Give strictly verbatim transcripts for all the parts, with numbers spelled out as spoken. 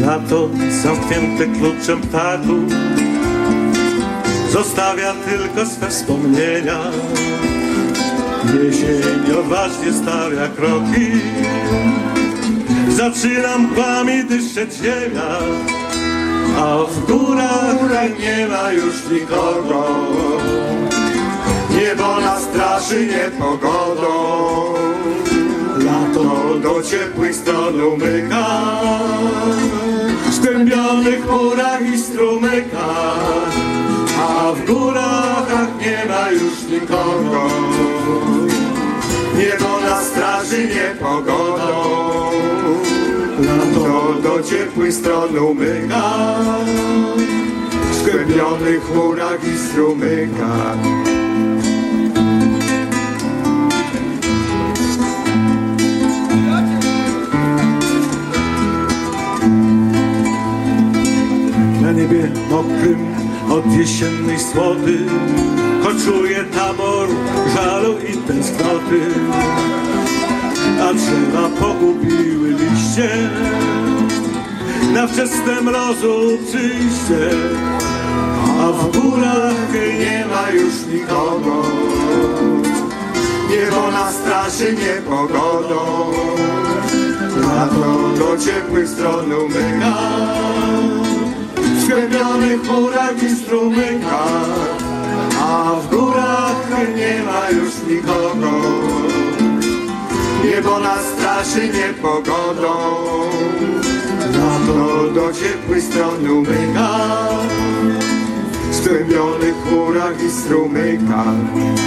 Lato zamknięte kluczem ptaków zostawia tylko swe wspomnienia. Jesień odważnie stawia kroki, zaczyna mgłami dyszczeć ziemia, a w górach nie ma już nikogo. Niebo nas straszy niepogodą, lato do ciepłych stron umyka, w skłębionych chmurach i strumykach, a w górach nie ma już nikogo. Niebo nas straży niepogodą, lato do ciepłych stron umyka, w skłębionych chmurach i strumykach. Na niebie mokrym od jesiennej słody koczuje tabor żalu i tęsknoty, a drzewa pogubiły liście na wczesne mrozu przyjście, a w górach nie ma już nikogo. Niebo nas straszy niepogodą, lato do ciepłych stron umyka, w skłębionych chmurach i strumykach, a w górach nie ma już nikogo. Niebo nas straszy niepogodą, lato do ciepłych stron umyka, w skłębionych chmurach i strumykach.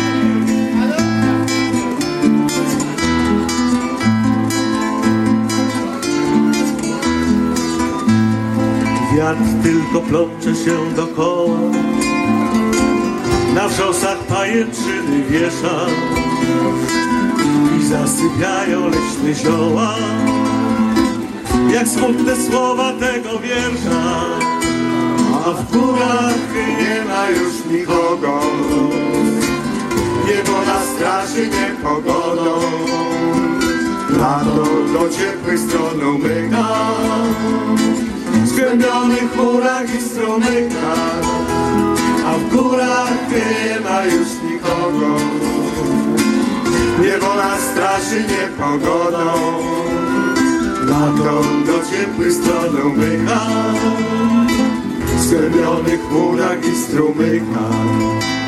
Wiatr tylko plącze się dokoła, na wrzosach pajęczyny wiesza i zasypiają leśne zioła, jak smutne słowa tego wiersza. A w górach nie ma już nikogo, niebo nas straszy niepogodą, lato do ciepłych stron umyka, w skłębionych chmurach i strumykach, a w górach nie ma już nikogo. Niebo nas straszy niepogodą, lato do ciepłych stron umyka, w skłębionych chmurach i strumykach.